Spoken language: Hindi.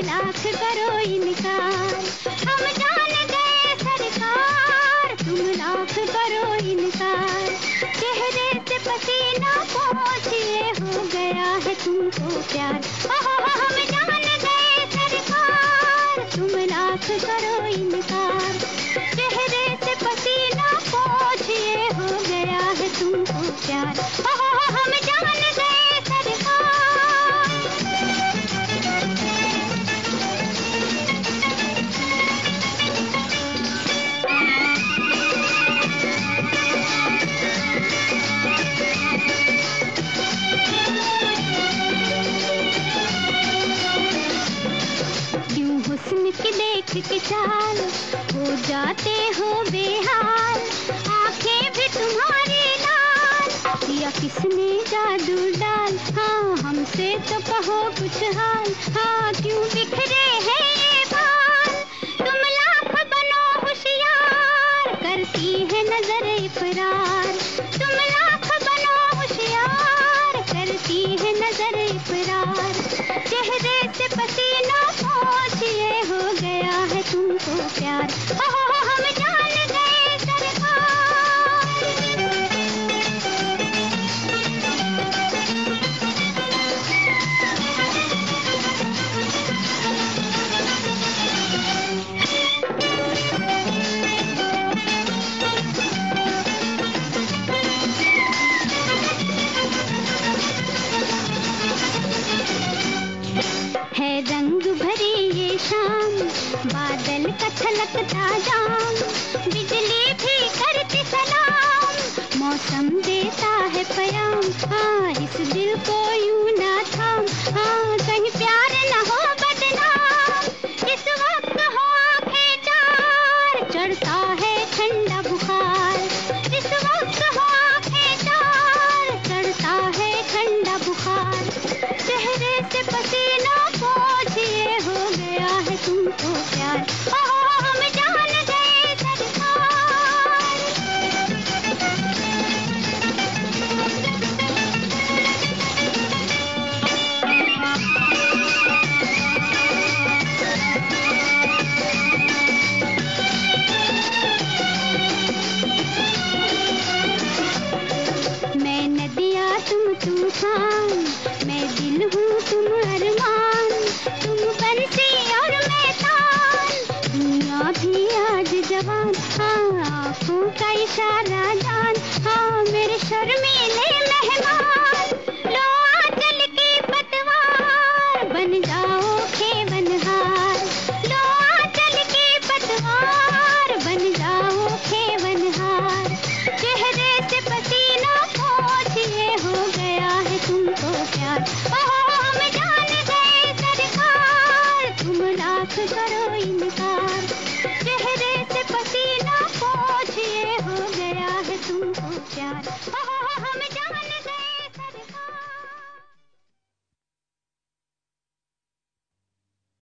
लाख करो इनकार, हम जान गए सरकार, तुम लाख करो इनकार। चेहरे से पसीना पोंछिए हो गया है तुमको प्यार, हम जान गए सरकार, तुम लाख करो इनकार। चेहरे से पसीना पोंछिए हो गया है तुमको प्यार, हम जान गए सरकार। क्यों हुस्न की देख के चाल हो जाते हो बेहाल, आंखें भी तुम्हारी लाल, या किसने जादू डाल। हाँ हमसे तो कहो कुछ हाल, हाँ क्यों बिखरे हैं ये बाल। तुम लाख बनो होशियार, करती है नजर इकरार। तुम लाख बनो होशियार, करती है नजर इकरार। चेहरे से पसीना पोंछिए हो गया है तुमको प्यार, हम जान गए सरकार। है रंग भरी ये शाम, बादल का छलकता जाम, बिजली भी करती सलाम, मौसम देता है पयाम। हाँ इस दिल को यूं ना थाम, हाँ कहीं प्यार न हो बदनाम। इस वक्त हो आंखें चार, चढ़ता है ठंडा बुखार। इस वक्त हो आंखें चार, चढ़ता है ठंडा बुखार। चेहरे से पसीना पोंछिए हो गया है तुमको प्यार, हम जान गए सरकार। मैं नदिया तुम तूफान, मैं दिल हूँ तुम अरमान, तुम बंसी और मैं तान, दुनिया भी आज जवान। हाँ आँखों का इशारा जान, हाँ मेरे शर्मीले मेहमान। लो आंचल की पतवार, बन जाओ खेवनहार। लो आंचल की पतवार, बन जाओ खेवनहार। चेहरे से पसीना पोंछिए हो गया है तुमको प्यार, हम जान गए सरकार, तुम लाख करो